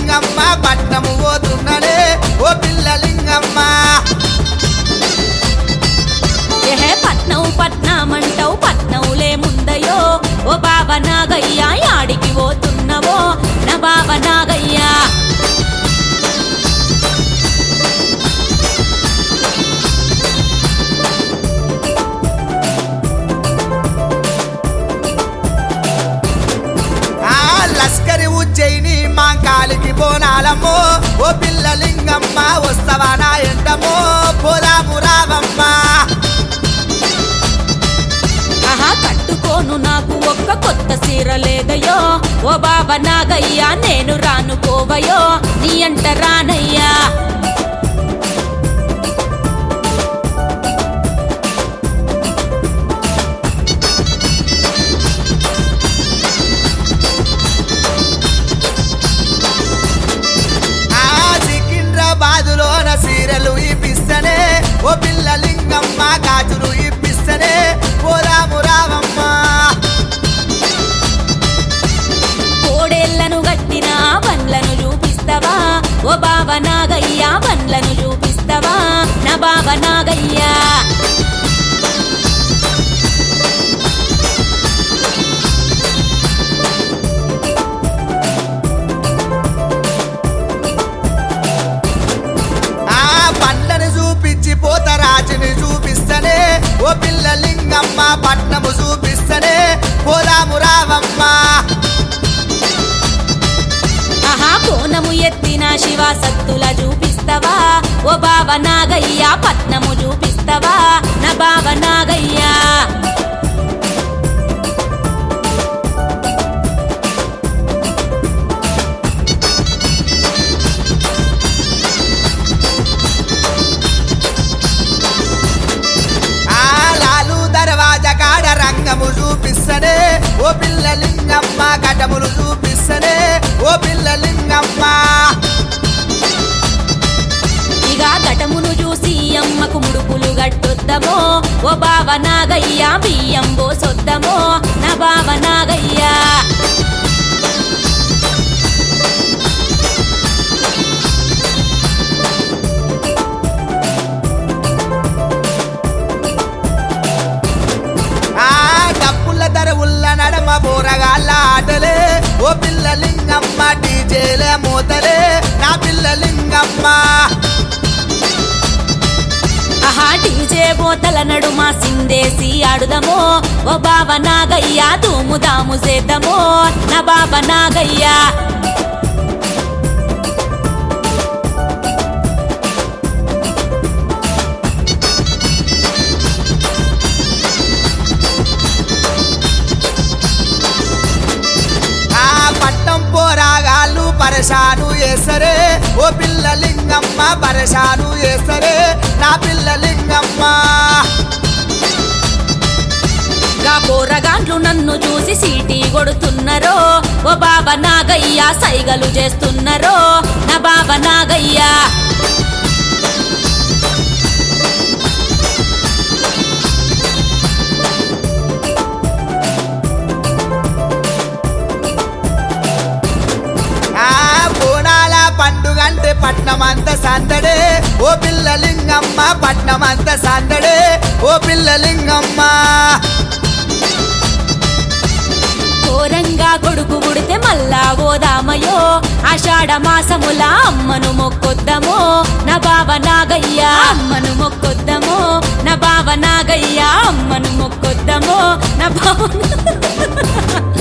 లింగమ్మ పట్నము పోతున్ననే ఓ పిల్ల లింగమ్మ ఏహే పట్నం పట్నమంటావు పట్నంలే ముందయో ఓ బావ నాగయ్య యాడికి పోతున్నవో నా బావ నాగయ్య లస్కరి ఉజ్జయిని మా కాలికి బోనాలమ్మో ఓ పిల్ల లింగమ్మ వస్తవా నా ఎంటమో పోదాము రావమ్మ ఆహా కట్టుకోను నాకు ఒక్క కొత్త సీర లేదయో ఓ బావ నాగయ్య నేను రాను పోవయో నీ అంట రానయ్యా బాదులోన సీరలు ఇప్పిస్తనే ఓ పిల్ల లింగమ్మ గాజులు ఇప్పిస్తనే పోదాము రావమ్మ కోడేళ్లను గట్టిన బండ్లను చూపిస్తావా ఓ బావ నాగయ్య బండ్లను చూపిస్తావా నా బావ నాగయ్య పోతరాజుని చూపిస్తనే ఓ పిల్ల లింగమ్మ పట్నము చూపిస్తనే పోదాము రావమ్మ ఆహా కోనము ఎత్తిన శివ సత్తుల చూపిస్తావా ఓ బావ నాగయ్య పట్నము చూపిస్తావా నా బావ నాగయ్య రంగము చూపిస్తనే ఓ పిల్ల లింగమ్మ ఘటములు చూపిస్తనే ఓ పిల్ల లింగమ్మ ఇక ఘటమును చూసి అమ్మకు ముడుపులు గట్టొద్దమో ఓ బావ నాగయ్య బియ్యం పోసొద్దమో నా బావ నాగయ్య నడమ బోరగాళ్ళ ఆటలే ఓ పిల్ల లింగమ్మ డీజేలే మోతలే నా పిల్ల లింగమ్మ ఆహా డీజే బోతల నడుమ సిందేసి ఆడుదమో ఓ బావ నాగయ్య ధూముదాము చేద్దామో నా బావ నాగయ్య పోరాగాళ్ళు పరేషాను చేసరే ఓ పిల్ల లింగమ్మ పరేషాను చేసరే నా పిల్ల లింగమ్మ గా పోరగాండ్లు నన్ను చూసి సీటీ కొడుతున్నరో ఓ బావ నాగయ్య సైగలు చేస్తున్నరో నా బావ నాగయ్య పండుగంటే పట్నమంత సందడే ఓ పిల్ల లింగమ్మ పట్నమంత సందడే ఓ పిల్ల లింగమ్మ ఘోరంగా కొడుకు పుడితే మళ్ళా ఓదామయో ఆషాఢ మాసముల అమ్మను మొక్కొద్దమో నా బావ నాగయ్య అమ్మను మొక్కొద్దమో నా బావ నాగయ్య అమ్మను మొక్కొద్దమో నా బావ